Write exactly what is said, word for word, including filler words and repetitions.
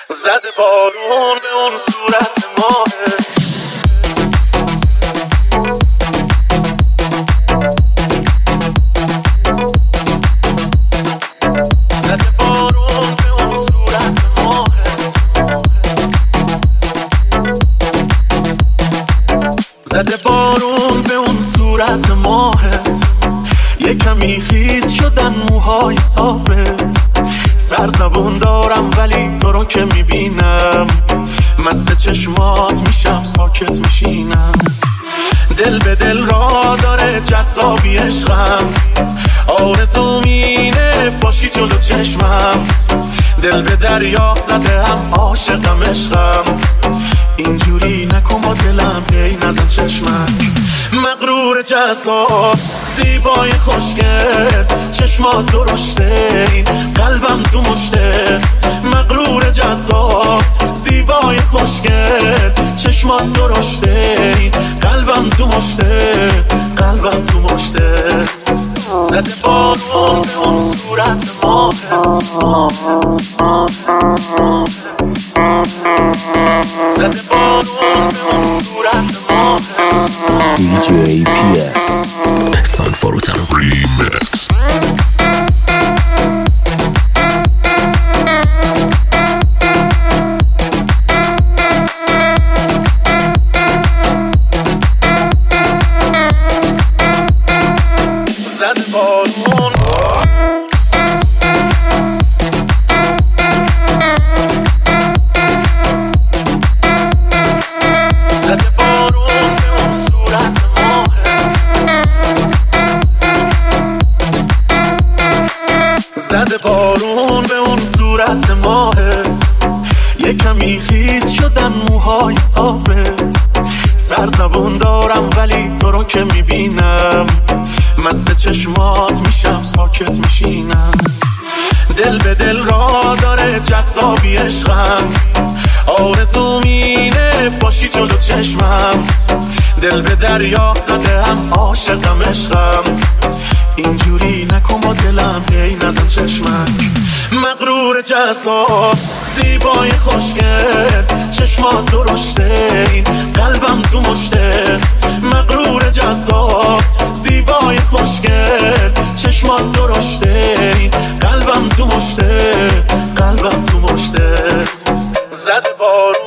زده بارون به اون صورت ماهت، زده بارون به اون صورت ماهت، زده بارون به اون صورت ماهت، یه کمی خیس شدن موهای صافت، سرزبون دارم ولی تو رو که میبینم مست چشمات میشم ساکت میشینم، دل به دل را داره جذابی عشقم، آرزوم اینه باشی جلو چشمم، دل به دریا زده هم عاشقم عشقم، اینجوری نکن با دلم هی نزن چشمک، مغرور جذاب زیبای خوشگل چشمات درشته این قلبم تو مشته، مغرور جذاب زیبای خوشگل چشمات درشته این قلبم تو مشته، قلبم تو مشته، زده بارون به اون صورت ماهت، زده بارون به اون صورت ماهت. دی جی پی اس احسان فروتن ریمکس. زده بارون زده بارون به اون صورت ماهت، زده بارون به اون صورت ماهت، یه کمی خیس شدن موهای صافت، سرزبون دارم ولی تو رو که میبینم مست چشمات میشم ساکت میشینم، دل به دل را داره جذابی عشقم، آرزوم اینه باشی جلو چشمم، دل به دریا زده هم عاشقم عشقم، اینجوری نکن با دلم هی نزن چشمک، مغرور جذاب زیبای خوشگل چشمات درشته این قلبم تو مشته، مغرور جذاب زیبای خوشگل چشمات درشته این قلبم تو مشته، قلبم تو مشته، زده بارون